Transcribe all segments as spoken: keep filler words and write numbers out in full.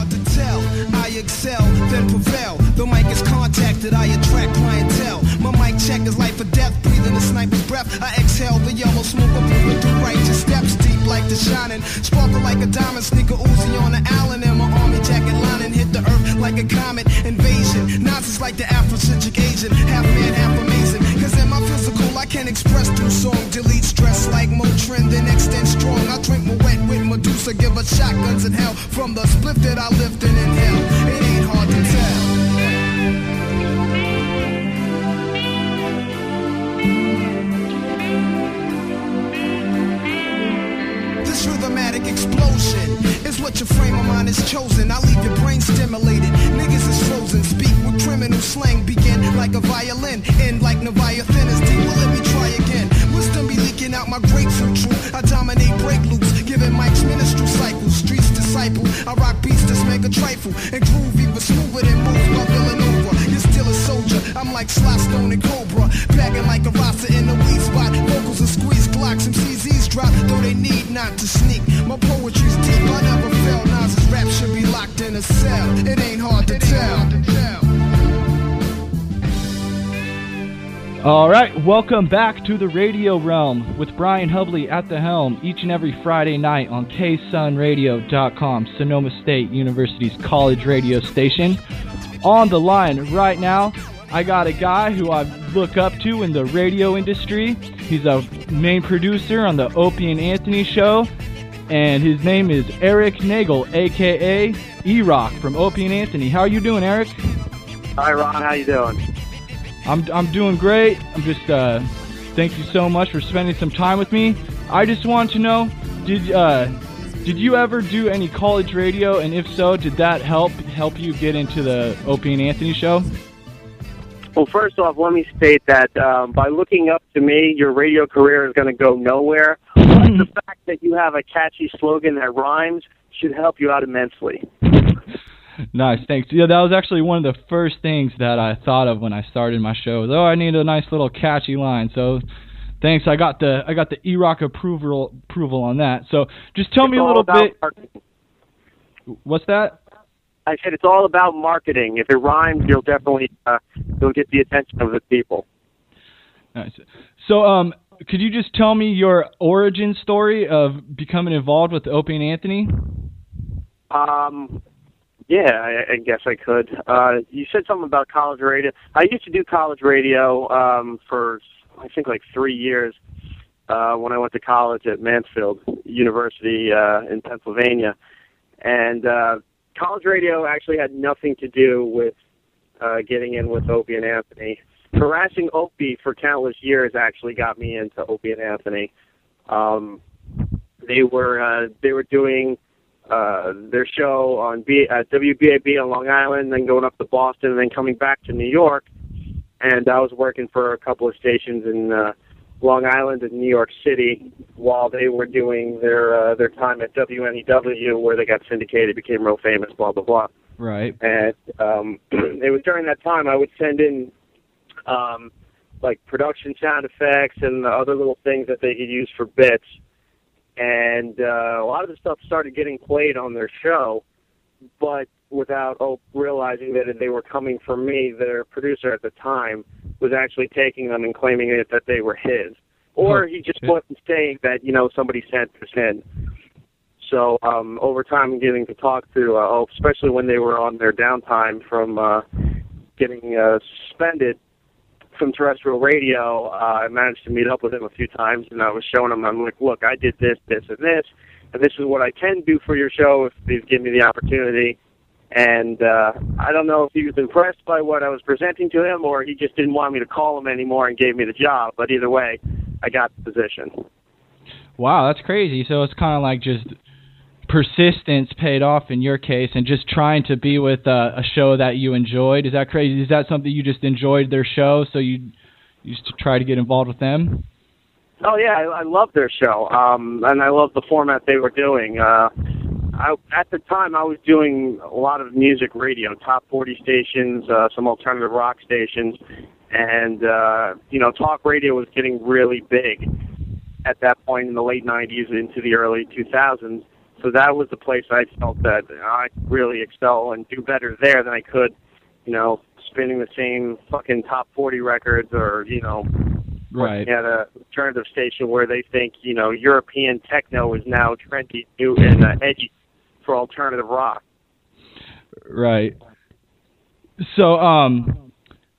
hard to tell. I excel, then prevail. The mic is contacted, I attract clientele. My mic check is life or death, breathing a sniper's breath. I exhale the yellow smoke, moving through righteous steps, deep like the shining, sparkle like a diamond, sneaker Uzi on the Allen, and my army jacket lining hit the earth like a comet invasion. Nazis like the Afrocentric Asian, half man, half amazing. Cause in my physical, I can express through song, delete stress like Motrin, then extend strong. I drink my wet with Medusa, give us shotguns in hell from the spliff that I lift and inhale. It ain't hard to tell. This rhythmatic explosion is what your frame of mind is chosen. I leave your brain stimulated. Niggas is frozen. Speak with criminal slang. Begin like a violin. End like Leviathan is deep. Well, let me try again. Wisdom be leaking out my grapefruit true. I dominate break loops. Giving Mike's ministry cycles. Streets disciple. I rock beats that's mega trifle. And groove even smoother than moves by Villanova. You're still a soldier. I'm like Sly Stone and Cobra. Bagging like a roster in the weed spot. Vocals and squeeze Glocks and C Zs drop. Though they need not to sneak. My poetry's deep. I never fail. Nas's rap should be locked in a cell. It ain't hard to tell. All right, welcome back to the Radio Realm with Brian Hubley at the helm each and every Friday night on K Sun Radio dot com, Sonoma State University's college radio station. On the line right now, I got a guy who I look up to in the radio industry. He's a main producer on the Opie and Anthony show, and his name is Eric Nagel, a k a. E-Rock from Opie and Anthony. How are you doing, Eric? Hi, Ron. How you doing? I'm I'm doing great. I'm just uh, thank you so much for spending some time with me. I just want to know, did uh, did you ever do any college radio, and if so, did that help help you get into the Opie and Anthony show? Well, first off, let me state that um, by looking up to me, your radio career is going to go nowhere. But the fact that you have a catchy slogan that rhymes should help you out immensely. Nice, thanks. Yeah, that was actually one of the first things that I thought of when I started my show. Was, oh, I need a nice little catchy line. So, thanks. I got the I got the E-Rock approval approval on that. So, just tell it's me a little bit. Marketing. What's that? I said it's all about marketing. If it rhymes, you'll definitely uh, you'll get the attention of the people. Nice. So, um, could you just tell me your origin story of becoming involved with Opie and Anthony? Um. Yeah, I, I guess I could. Uh, you said something about college radio. I used to do college radio um, for, I think, like three years uh, when I went to college at Mansfield University uh, in Pennsylvania. And uh, college radio actually had nothing to do with uh, getting in with Opie and Anthony. Harassing Opie for countless years actually got me into Opie and Anthony. Um, they were uh, they were doing Uh, their show on B, uh, W B A B on Long Island, then going up to Boston, and then coming back to New York. And I was working for a couple of stations in uh, Long Island and New York City while they were doing their uh, their time at W N E W, where they got syndicated, became real famous, blah, blah, blah. Right. And um, it was during that time I would send in um, like production sound effects and the other little things that they could use for bits. And uh, a lot of the stuff started getting played on their show, but without oh, realizing that they were coming from me, their producer at the time was actually taking them and claiming it that they were his. Or he just wasn't saying that, you know, somebody sent this in. So um, over time, getting to talk to, uh, oh, especially when they were on their downtime from uh, getting uh, suspended from terrestrial radio, uh, I managed to meet up with him a few times, and I was showing him, I'm like, look, I did this, this, and this, and this is what I can do for your show if they give me the opportunity. And uh, I don't know if he was impressed by what I was presenting to him, or he just didn't want me to call him anymore and gave me the job. But either way, I got the position. Wow, that's crazy. So it's kind of like just persistence paid off in your case, and just trying to be with uh, a show that you enjoyed. Is that crazy? Is that something you just enjoyed their show, so you used to try to get involved with them? Oh yeah, I, I love their show, um, and I love the format they were doing. Uh, I, at the time, I was doing a lot of music radio, top forty stations, uh, some alternative rock stations, and uh, you know, talk radio was getting really big at that point in the late nineties into the early two thousands. So that was the place I felt that I could really excel and do better there than I could, you know, spinning the same fucking top forty records or, you know, right. at a alternative station where they think, you know, European techno is now trendy, new, and uh, edgy for alternative rock. Right. So, um,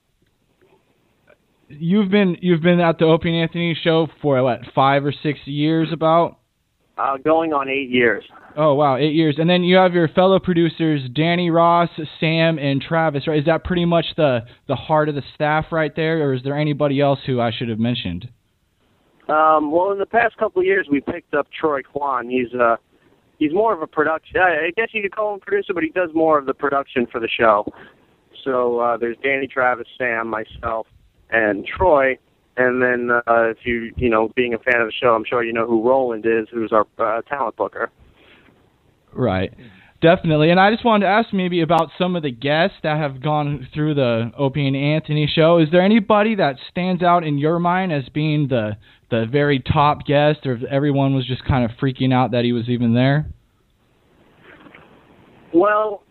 you've been you've been at the Opie and Anthony show for what, five or six years about? Uh, going on eight years. Oh wow, eight years. And then you have your fellow producers, Danny Ross, Sam, and Travis. Right? Is that pretty much the the heart of the staff right there, or is there anybody else who I should have mentioned? Um, well, in the past couple of years, we picked up Troy Kwan. He's uh he's more of a production. I guess you could call him a producer, but he does more of the production for the show. So uh, there's Danny, Travis, Sam, myself, and Troy. And then uh, if you, you know, being a fan of the show, I'm sure you know who Roland is, who's our uh, talent booker. Right. Definitely. And I just wanted to ask maybe about some of the guests that have gone through the Opie and Anthony show. Is there anybody that stands out in your mind as being the the very top guest, or if everyone was just kind of freaking out that he was even there? Well,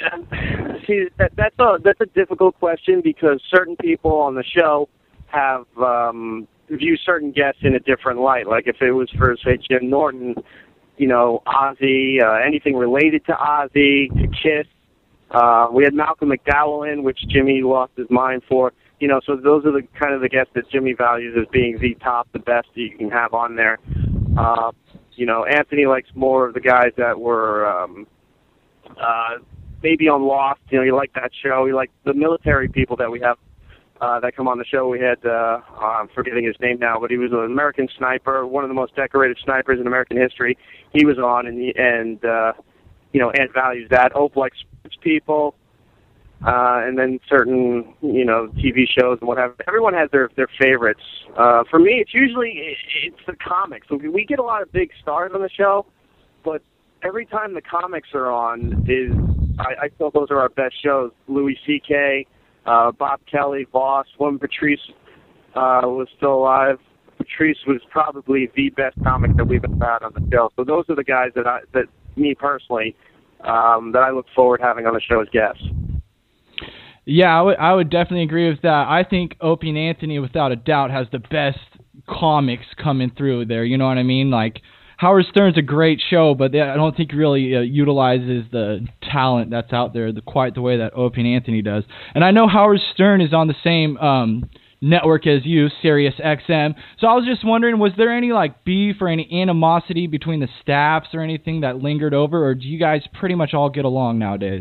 see, that, that's a that's a difficult question because certain people on the show have um, view certain guests in a different light. Like if it was for, say, Jim Norton, you know, Ozzy, uh, anything related to Ozzy, to Kiss. Uh, we had Malcolm McDowell in, which Jimmy lost his mind for. You know, so those are the kind of the guests that Jimmy values as being the top, the best that you can have on there. Uh, you know, Anthony likes more of the guys that were um, uh, maybe on Lost. You know, you like that show. You like the military people that we have Uh, that come on the show. We had, uh, I'm forgetting his name now, but he was an American sniper, one of the most decorated snipers in American history. He was on, and, he, and uh, you know, Ant values that. Ope likes sports people, uh, and then certain, you know, T V shows and whatever. Everyone has their, their favorites. Uh, for me, it's usually, it's the comics. We get a lot of big stars on the show, but every time the comics are on, is I, I feel those are our best shows. Louis C K, Uh, Bob Kelly, Voss, when Patrice uh, was still alive. Patrice was probably the best comic that we've ever had on the show. So those are the guys that I, that me personally, um, that I look forward to having on the show as guests. Yeah, I would I would definitely agree with that. I think Opie and Anthony, without a doubt, has the best comics coming through there. You know what I mean? Like, Howard Stern's a great show, but I don't think really uh, utilizes the talent that's out there the, quite the way that Opie and Anthony does. And I know Howard Stern is on the same um, network as you, Sirius X M. So I was just wondering, was there any like beef or any animosity between the staffs or anything that lingered over, or do you guys pretty much all get along nowadays?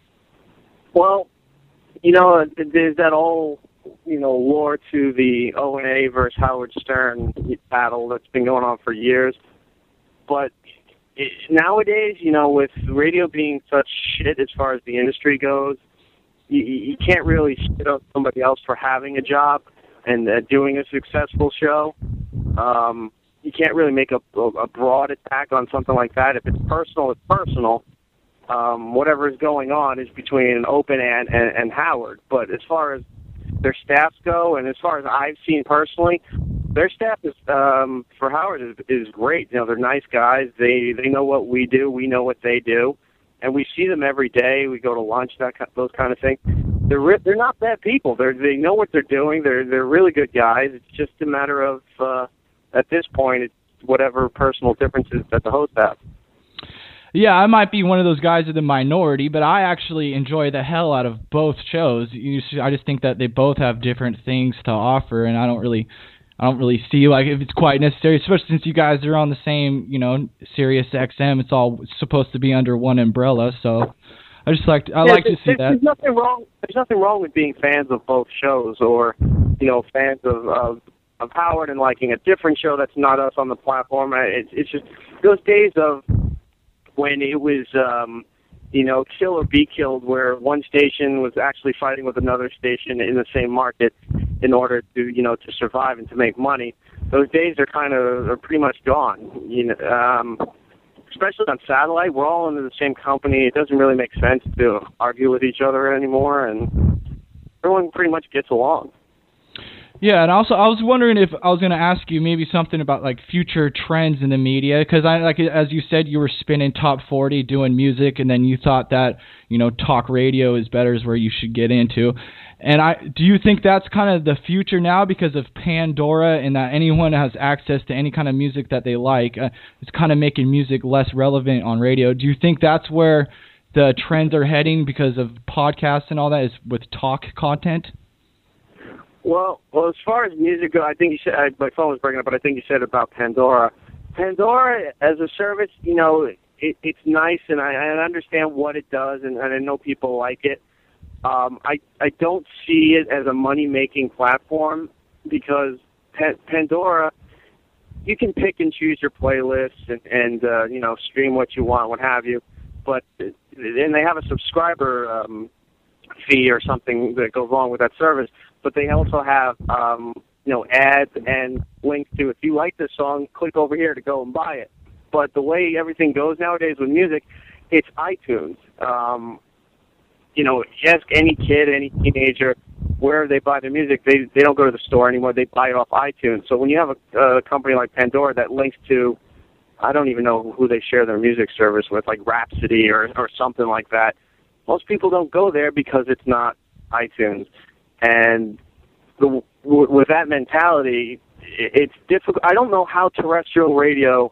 Well, you know, there's that whole, you know, lore to the O and A versus Howard Stern battle that's been going on for years. But it, nowadays, you know, with radio being such shit as far as the industry goes, you, you can't really shit on somebody else for having a job and uh, doing a successful show. Um, you can't really make a, a broad attack on something like that. If it's personal, it's personal. Um, whatever is going on is between Open and, and, and Howard. But as far as their staffs go, and as far as I've seen personally, their staff is um, for Howard is, is great. You know, they're nice guys. They they know what we do. We know what they do, and we see them every day. We go to lunch, that those kind of things. They're re- they're not bad people. They they know what they're doing. They're they're really good guys. It's just a matter of uh, at this point, it's whatever personal differences that the hosts have. Yeah, I might be one of those guys in the minority, but I actually enjoy the hell out of both shows. You, I just think that they both have different things to offer, and I don't really. I don't really see like if it's quite necessary, especially since you guys are on the same, you know, Sirius X M. It's all supposed to be under one umbrella, so I just like to, I yeah, like to see there's, that. There's nothing wrong. There's nothing wrong with being fans of both shows, or you know, fans of of, of Howard and liking a different show that's not us on the platform. It's it's just those days of when it was. Um, you know, kill or be killed, where one station was actually fighting with another station in the same market in order to, you know, to survive and to make money. Those days are kind of, are pretty much gone. You know, um, especially on satellite, we're all under the same company. It doesn't really make sense to argue with each other anymore, and everyone pretty much gets along. Yeah, and also I was wondering if I was going to ask you maybe something about like future trends in the media, because I like as you said you were spinning top forty doing music, and then you thought that you know talk radio is better, is where you should get into. And I do you think that's kind of the future now because of Pandora, and that anyone has access to any kind of music that they like? Uh, it's kind of making music less relevant on radio. Do you think that's where the trends are heading because of podcasts and all that, is with talk content? Well, well, as far as music goes, I think you said, I, my phone was breaking up, but I think you said about Pandora. Pandora as a service, you know, it, it's nice, and I, I understand what it does, and, and I know people like it. Um, I, I don't see it as a money-making platform because pa- Pandora, you can pick and choose your playlists and, and uh, you know, stream what you want, what have you. But and they have a subscriber um, fee or something that goes along with that service. But they also have, um, you know, ads and links to, if you like this song, click over here to go and buy it. But the way everything goes nowadays with music, it's iTunes. Um, you know, ask any kid, any teenager, where they buy their music. They they don't go to the store anymore. They buy it off iTunes. So when you have a, a company like Pandora that links to, I don't even know who they share their music service with, like Rhapsody or, or something like that, most people don't go there because it's not iTunes. And the, w- with that mentality, it's difficult. I don't know how terrestrial radio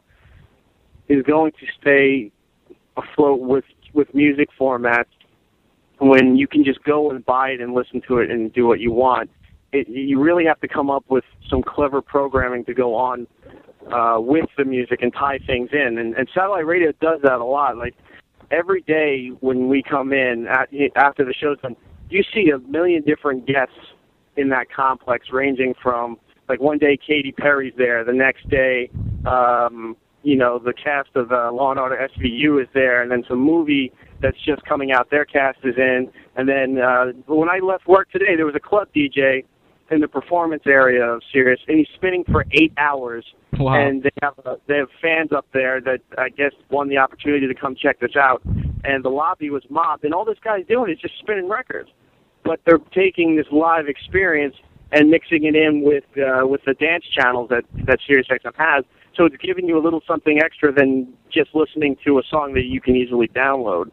is going to stay afloat with, with music formats when you can just go and buy it and listen to it and do what you want. It, you really have to come up with some clever programming to go on uh, with the music and tie things in. And, and satellite radio does that a lot. Like every day when we come in at, after the show's done, you see a million different guests in that complex, ranging from, like, one day Katy Perry's there, the next day, um, you know, the cast of uh, Law and Order S V U is there, and then some movie that's just coming out, their cast is in, and then uh, when I left work today, there was a club D J in the performance area of Sirius, and he's spinning for eight hours. Wow. And they have uh, they have fans up there that I guess won the opportunity to come check this out, and the lobby was mobbed, and all this guy's doing is just spinning records. But they're taking this live experience and mixing it in with uh, with the dance channels that that SiriusXM has. So it's giving you a little something extra than just listening to a song that you can easily download.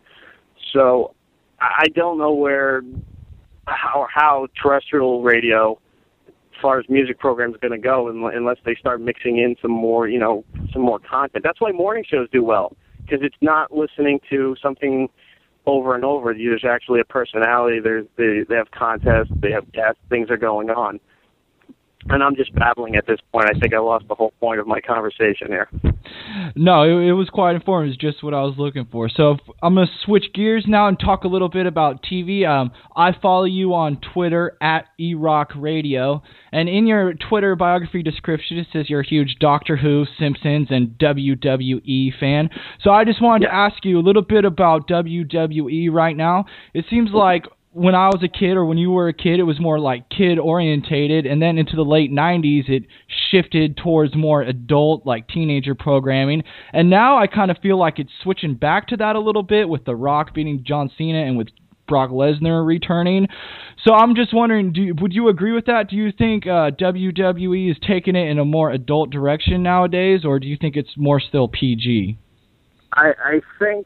So I don't know where how how terrestrial radio, as far as music programs, is going to go unless they start mixing in some more, you know, some more content. That's why morning shows do well, because it's not listening to something over and over. There's actually a personality. There's they, they have contests, they have guests, things are going on. And I'm just babbling at this point. I think I lost the whole point of my conversation here. No, it, it was quite informative. It's just what I was looking for. So if, I'm going to switch gears now and talk a little bit about T V. Um, I follow you on Twitter at E Rock Radio. And in your Twitter biography description, it says you're a huge Doctor Who, Simpsons, and W W E fan. So I just wanted yeah. to ask you a little bit about W W E right now. It seems like when I was a kid, or when you were a kid, it was more like kid-orientated, and then into the late nineties, it shifted towards more adult, like teenager programming, and now I kind of feel like it's switching back to that a little bit, with The Rock beating John Cena and with Brock Lesnar returning. So I'm just wondering, do, would you agree with that? Do you think uh, W W E is taking it in a more adult direction nowadays, or do you think it's more still P G? I, I think...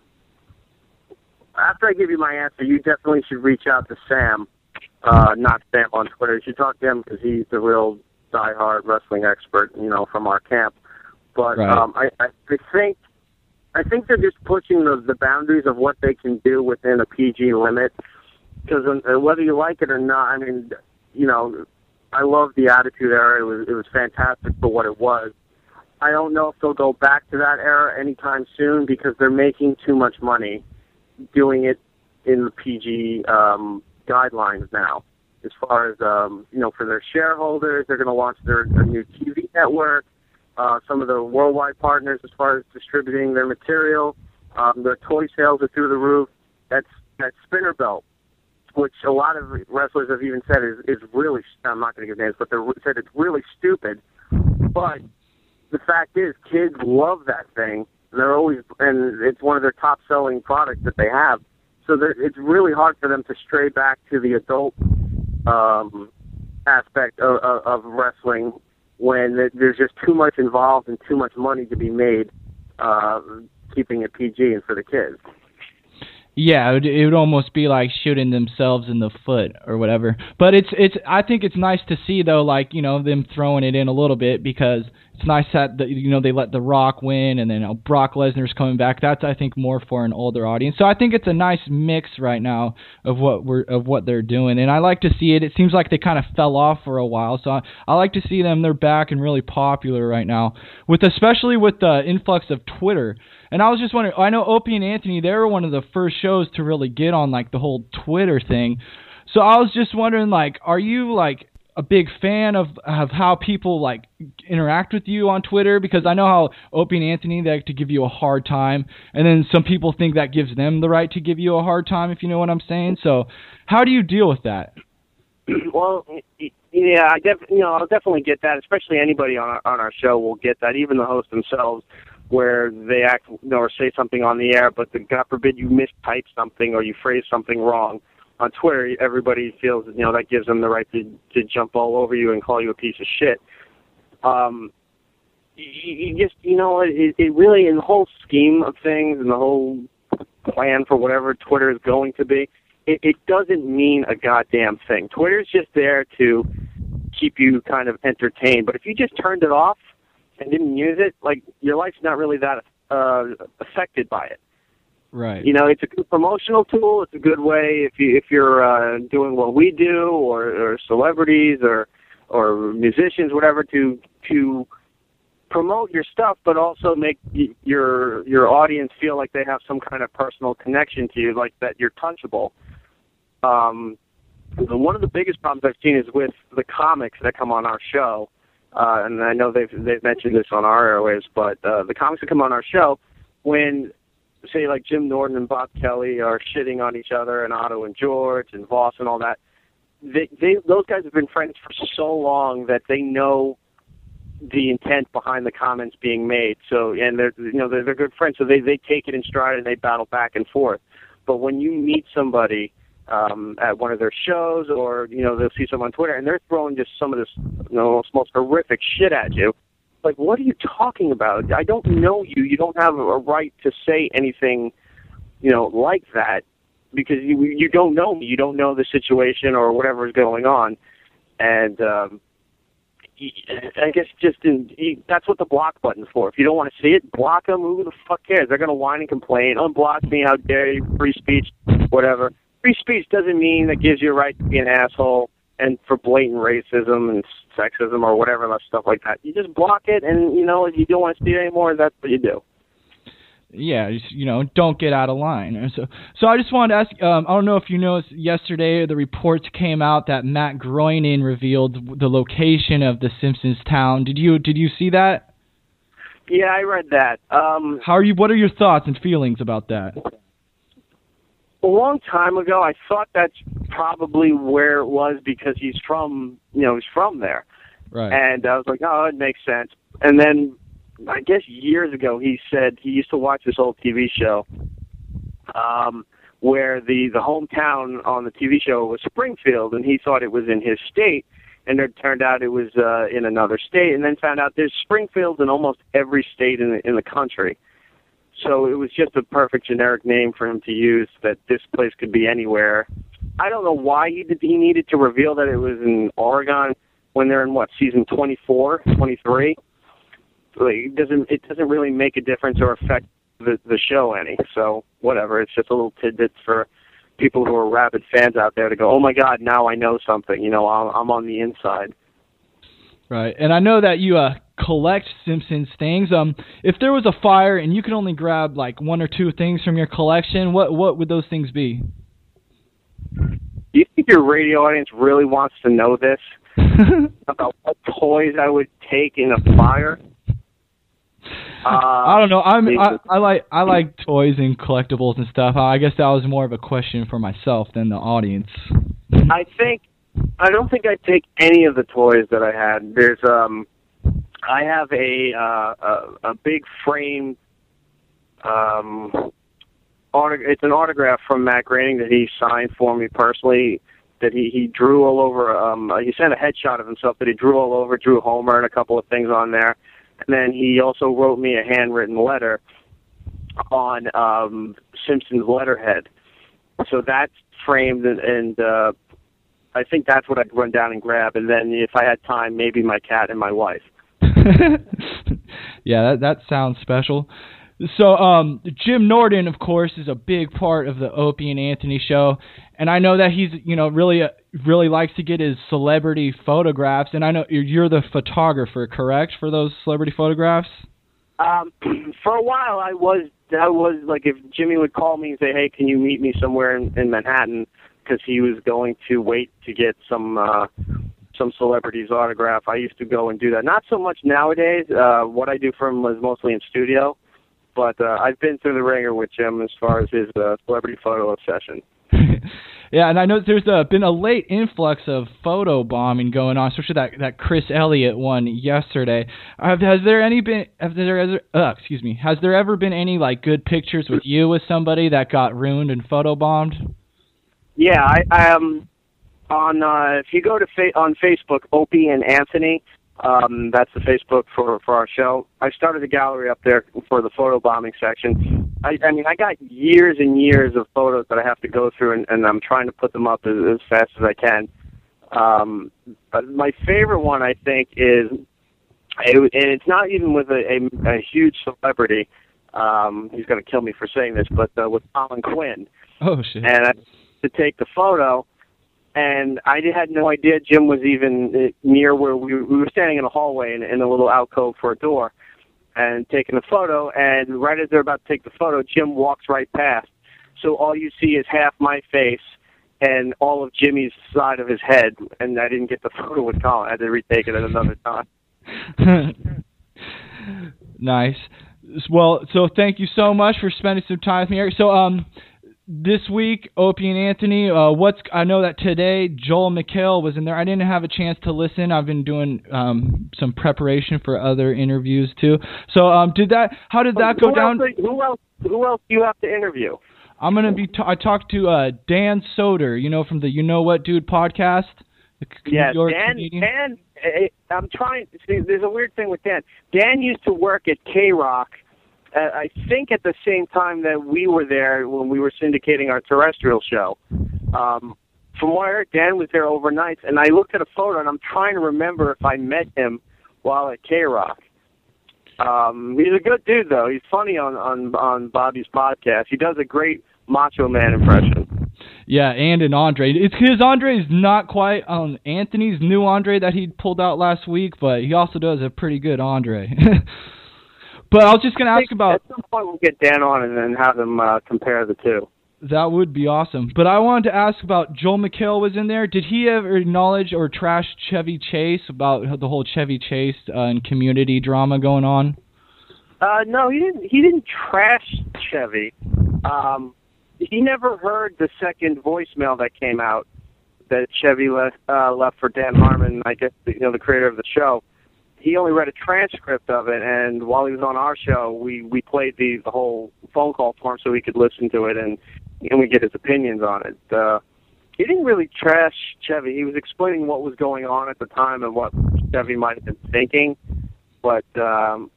After I give you my answer, you definitely should reach out to Sam, uh, not Sam on Twitter. You should talk to him because he's the real diehard wrestling expert, you know, from our camp. But right. um, I, I think I think they're just pushing the, the boundaries of what they can do within a P G limit. Because uh, whether you like it or not, I mean, you know, I love the Attitude Era. It was, it was fantastic for what it was. I don't know if they'll go back to that era anytime soon because they're making too much money doing it in the P G um, guidelines now. As far as, um, you know, for their shareholders, they're going to launch their, their new T V network, uh, some of the worldwide partners as far as distributing their material. Um, their toy sales are through the roof. That's that spinner belt, which a lot of wrestlers have even said is, is really, I'm not going to give names, but they said it's really stupid. But the fact is, kids love that thing. They're always, and it's one of their top-selling products that they have. So it's really hard for them to stray back to the adult um, aspect of, of, of wrestling when there's just too much involved and too much money to be made, uh, keeping it P G and for the kids. Yeah, it would, it would almost be like shooting themselves in the foot or whatever. But it's it's. I think it's nice to see though, like you know, them throwing it in a little bit because it's nice that the, you know they let The Rock win and then you know, Brock Lesnar's coming back. That's I think more for an older audience. So I think it's a nice mix right now of what we're of what they're doing, and I like to see it. It seems like they kind of fell off for a while, so I, I like to see them. They're back and really popular right now, with especially with the influx of Twitter. And I was just wondering, I know Opie and Anthony, they were one of the first shows to really get on, like, the whole Twitter thing. So I was just wondering, like, are you, like, a big fan of, of how people, like, interact with you on Twitter? Because I know how Opie and Anthony, they like to give you a hard time, and then some people think that gives them the right to give you a hard time, if you know what I'm saying. So how do you deal with that? Well, yeah, I def- you know, I'll definitely get that, especially anybody on our, on our show will get that, even the hosts themselves, where they act you know, or say something on the air, but the, God forbid you mistype something or you phrase something wrong. On Twitter, everybody feels you know that gives them the right to, to jump all over you and call you a piece of shit. Um, you, you just, you know, it, it really, in the whole scheme of things and the whole plan for whatever Twitter is going to be, it, it doesn't mean a goddamn thing. Twitter's just there to keep you kind of entertained. But if you just turned it off and didn't use it, like, your life's not really that uh, affected by it. Right. You know, it's a good promotional tool. It's a good way if you if you're uh, doing what we do, or, or celebrities, or or musicians, whatever, to to promote your stuff, but also make y- your your audience feel like they have some kind of personal connection to you, like that you're touchable. Um, one of the biggest problems I've seen is with the comics that come on our show. Uh, and I know they've they've mentioned this on our airwaves, but uh, the comics that come on our show, when, say, like Jim Norton and Bob Kelly are shitting on each other, and Otto and George and Voss and all that, they, they those guys have been friends for so long that they know the intent behind the comments being made. So, and they're you know they're, they're good friends, so they they take it in stride and they battle back and forth. But when you meet somebody Um, at one of their shows, or you know they'll see someone on Twitter and they're throwing just some of this you know most horrific shit at you, like, what are you talking about? I don't know you. You don't have a right to say anything, you know, like that, because you you don't know me. You don't know the situation or whatever is going on, and um, I guess just in, that's what the block button's for. If you don't want to see it, block them. Who the fuck cares? They're gonna whine and complain. Unblock me. How dare you? Free speech. Whatever. Free speech doesn't mean that gives you a right to be an asshole and for blatant racism and sexism or whatever stuff like that. You just block it, and, you know, if you don't want to see it anymore, that's what you do. Yeah, just, you know, don't get out of line. So, so I just wanted to ask, um, I don't know if you noticed yesterday, the reports came out that Matt Groening revealed the location of the Simpsons town. Did you did you see that? Yeah, I read that. Um, How are you? What are your thoughts and feelings about that? A long time ago, I thought that's probably where it was because he's from, you know, he's from there. Right. And I was like, oh, it makes sense. And then, I guess years ago, he said he used to watch this old T V show um, where the, the hometown on the T V show was Springfield, and he thought it was in his state, and it turned out it was uh, in another state, and then found out there's Springfields in almost every state in the, in the country. So it was just a perfect generic name for him to use, that this place could be anywhere. I don't know why he did, he needed to reveal that it was in Oregon when they're in, what, season twenty-four, twenty-three? Like, it doesn't it doesn't really make a difference or affect the, the show any. So whatever, it's just a little tidbit for people who are rabid fans out there to go, oh my God, now I know something. You know, I'm, I'm on the inside. Right, and I know that you uh, collect Simpsons things. Um, if there was a fire and you could only grab like one or two things from your collection, what what would those things be? Do you think your radio audience really wants to know this about what toys I would take in a fire? Uh, I don't know. I'm I, I like I like toys and collectibles and stuff. I guess that was more of a question for myself than the audience. I think. I don't think I'd take any of the toys that I had. There's, um, I have a uh, a, a big frame. Um, autog- it's an autograph from Matt Groening that he signed for me personally. that he, he drew all over. Um, he sent a headshot of himself that he drew all over, drew Homer and a couple of things on there. And then he also wrote me a handwritten letter on um, Simpson's letterhead. So that's framed, and, and uh, I think that's what I'd run down and grab. And then if I had time, maybe my cat and my wife. Yeah, that, that sounds special. So, um, Jim Norton, of course, is a big part of the Opie and Anthony show, and I know that he's, you know, really, uh, really likes to get his celebrity photographs. And I know you're the photographer, correct, for those celebrity photographs? Um, for a while, I was, I was like, if Jimmy would call me and say, "Hey, can you meet me somewhere in, in Manhattan?" because he was going to wait to get some. Uh, some celebrities' autograph. I used to go and do that. Not so much nowadays. Uh, what I do for him is mostly in studio. But uh, I've been through the ringer with Jim as far as his uh, celebrity photo obsession. Yeah, and I know there's uh, been a late influx of photo bombing going on, especially that, that Chris Elliott one yesterday. Have, has there any been? Have there ever? Uh, excuse me. Has there ever been any like good pictures with you with somebody that got ruined and photo bombed? Yeah, I, I um on uh, if you go to fa- on Facebook, Opie and Anthony. Um, that's the Facebook for, for our show. I started a gallery up there for the photo bombing section. I, I mean, I got years and years of photos that I have to go through, and, and I'm trying to put them up as, as fast as I can. Um, but my favorite one, I think, is, it, and it's not even with a, a, a huge celebrity. Um, he's going to kill me for saying this, but uh, with Colin Quinn. Oh, shit. And I had to take the photo. And I had no idea Jim was even near where we, we were standing in a hallway in, in a little alcove for a door and taking a photo. And right as they're about to take the photo, Jim walks right past. So all you see is half my face and all of Jimmy's side of his head. And I didn't get the photo with Colin. I had to retake it at another time. Nice. Well, so thank you so much for spending some time with me, Eric. So, um... this week, Opie and Anthony, uh, what's I know that today Joel McHale was in there. I didn't have a chance to listen. I've been doing um, some preparation for other interviews too. So, um, did that? How did that who go down? Else, who else? Who else do you have to interview? I'm gonna be. T- I talked to uh, Dan Soder, you know, from the You Know What Dude podcast. Yeah, Dan. Canadian. Dan. I'm trying. See, there's a weird thing with Dan. Dan used to work at K-Rock. Uh, I think at the same time that we were there when we were syndicating our terrestrial show. Um, from what I heard, Dan was there overnight, and I looked at a photo, and I'm trying to remember if I met him while at K-Rock. Um, he's a good dude, though. He's funny on, on, on Bobby's podcast. He does a great Macho Man impression. Yeah, and an Andre. It's his Andre is not quite on Anthony's new Andre that he pulled out last week, but he also does a pretty good Andre. But I was just going to ask about... At some point we'll get Dan on and then have them uh, compare the two. That would be awesome. But I wanted to ask about Joel McHale was in there. Did he ever acknowledge or trash Chevy Chase about the whole Chevy Chase uh, and community drama going on? Uh, no, he didn't. He didn't trash Chevy. Um, he never heard the second voicemail that came out that Chevy left, uh, left for Dan Harmon, I guess, you know, the creator of the show. He only read a transcript of it, and while he was on our show, we, we played the, the whole phone call for him so he could listen to it and, and we get his opinions on it. Uh, he didn't really trash Chevy. He was explaining what was going on at the time and what Chevy might have been thinking. But, um,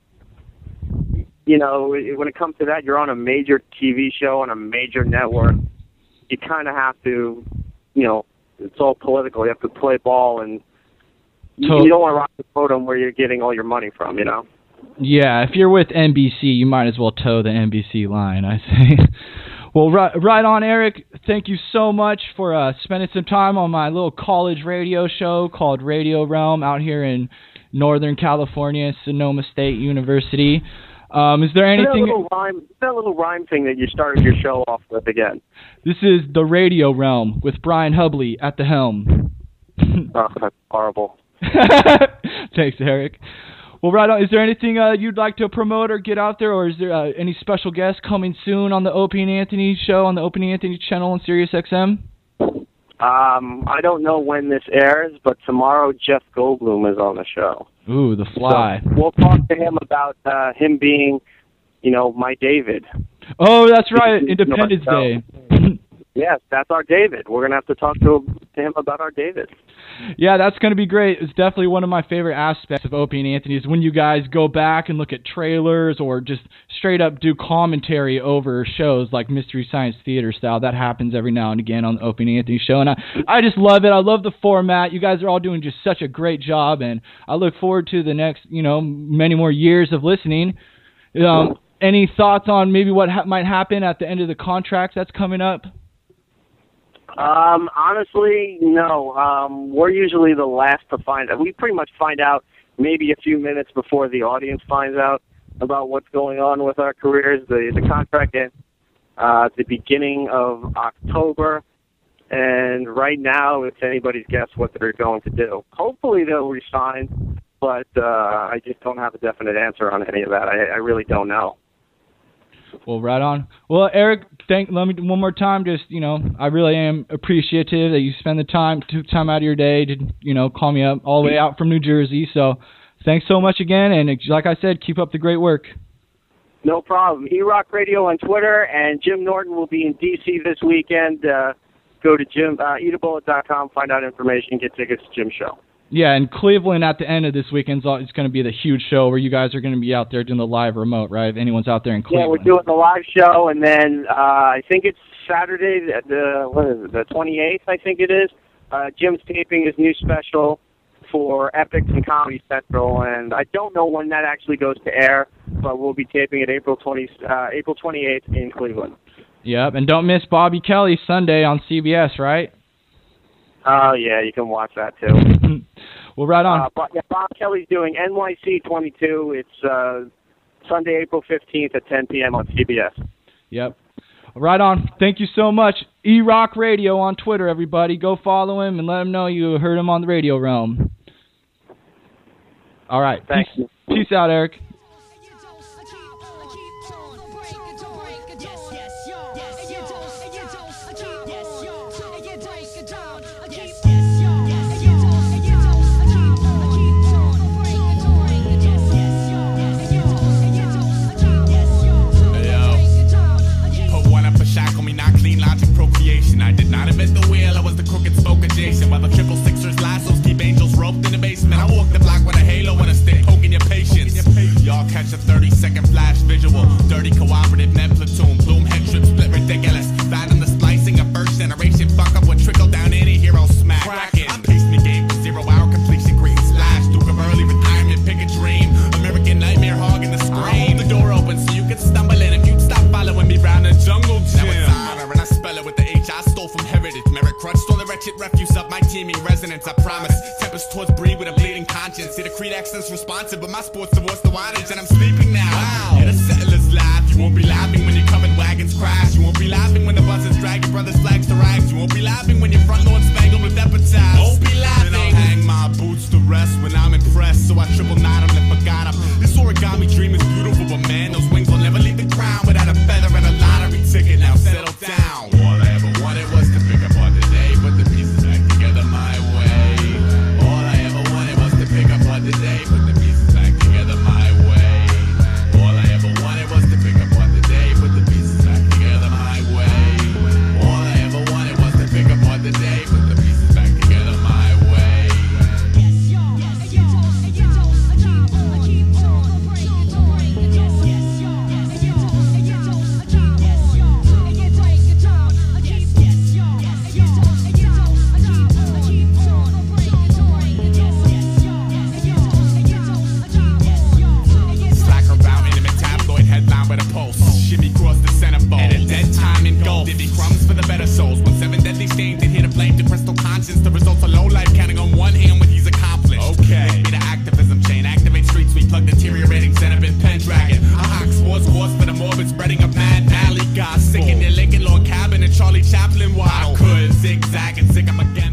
you know, when it comes to that, you're on a major T V show on a major network. You kind of have to, you know, it's all political. You have to play ball and You, you don't want to rock the podium where you're getting all your money from, you know? Yeah, if you're with N B C, you might as well toe the N B C line, I say. Well, right, right on, Eric. Thank you so much for uh, spending some time on my little college radio show called Radio Realm out here in Northern California, Sonoma State University. Um, is there anything... That little, rhyme, that little rhyme thing that you started your show off with again. This is the Radio Realm with Brian Hubley at the helm. Oh, that's horrible. Thanks, Eric. Well, right on. Is there anything uh, you'd like to promote or get out there, or is there uh, any special guests coming soon on the Opie and Anthony show on the Opie and Anthony channel on Sirius X M? Um, I don't know when this airs, but tomorrow Jeff Goldblum is on the show. Ooh, the fly. So we'll talk to him about uh, him being, you know, my David. Oh, that's right, Independence Day. Yes, that's our David. We're going to have to talk to him talk to him about our David. Yeah, that's going to be great. It's definitely one of my favorite aspects of Opie and Anthony is when you guys go back and look at trailers or just straight up do commentary over shows like Mystery Science Theater style. That happens every now and again on the Opie and Anthony show, and I, I just love it. I love the format. You guys are all doing just such a great job, and I look forward to the next, you know, many more years of listening. Um, any thoughts on maybe what ha- might happen at the end of the contract that's coming up? Um, honestly, no. Um, we're usually the last to find out. We pretty much find out maybe a few minutes before the audience finds out about what's going on with our careers. The the contract ends uh, at the beginning of October, and right now it's anybody's guess what they're going to do. Hopefully they'll resign, but uh, I just don't have a definite answer on any of that. I, I really don't know. Well, right on. Well, Eric, thank. Let me one more time. Just you know, I really am appreciative that you spend the time, took time out of your day to you know call me up all the way out from New Jersey. So, thanks so much again, and like I said, keep up the great work. No problem. E-Rock Radio on Twitter, and Jim Norton will be in D C this weekend. Uh, go to Jim uh, eat a bullet dot com, find out information, get tickets to Jim's show. Yeah, and Cleveland at the end of this weekend is going to be the huge show where you guys are going to be out there doing the live remote, right? If anyone's out there in Cleveland. Yeah, we're doing the live show, and then uh, I think it's Saturday, the what is it, the twenty-eighth, I think it is. Uh, Jim's taping his new special for Epics and Comedy Central, and I don't know when that actually goes to air, but we'll be taping it April twentieth, uh, April twenty-eighth in Cleveland. Yep, and don't miss Bobby Kelly Sunday on C B S, right? Oh, yeah, you can watch that, too. Well, right on. Uh, but, yeah, Bob Kelly's doing N Y C twenty-two. It's uh, Sunday, April fifteenth at ten p.m. on C B S. Yep. Right on. Thank you so much. E-Rock Radio on Twitter, everybody. Go follow him and let him know you heard him on the Radio Realm. All right. Thanks. Peace, peace out, Eric. I did not invent the wheel, I was the crooked spoke adjacent. While the triple sixers, lassos, keep angels roped in the basement. I walk the block with a halo and a stick, poking your patience. Y'all catch a thirty second flash visual. Dirty cooperative med platoon, bloom head trip split ridiculous. Bad on the splicing of first generation. Fuck up with trickle down any hero smack. Cracking. I paced me game for zero hour completion. Green slash, Duke of early retirement, pick a dream. American nightmare hogging the screen. The door open so you can stumble in if you'd stop following me round the jungle gym. Now it's honor and I spell it with the H I stole from heritage. Merit crutch, stole the wretched refuse of my teaming resonance. I promise. Tempest towards breed with a bleeding conscience. See the creed accent's responsive, but my sports divorce the wattage, and I'm sleeping now. Wow. Yeah, the settlers laugh. You won't be laughing when your covered wagons crash. You won't be laughing when the buses drag your brother's flags to rags. You won't be laughing when your front lawn spangled with epitaphs. Won't be laughing. Then I'll hang my boots to rest when I'm impressed. So I triple knot them and forgot them. This origami dream is beautiful, but man, those wings will never leave the ground without a feather and a lottery ticket. Now settle down. All I ever wanted was to pick up on the day, put the pieces back together my way. All I ever wanted was to pick up on the day, put the pieces back together my way. All I ever wanted was to pick up on the day, put the pieces back together my way. All I ever wanted was to pick up on the day, put the pieces back together my way. Souls. When seven deadly stains, they hit a flame to crystal conscience. The results are low life, counting on one hand what he's accomplished. Okay. Link me the activism chain, activate street sweep, plug deteriorating Zenobin Pendragon. I hawk sports wars for the morbid spreading of mad alley. God sick in their Lincoln Log cabin and Charlie Chaplin waddle. I could zigzag and zig up again.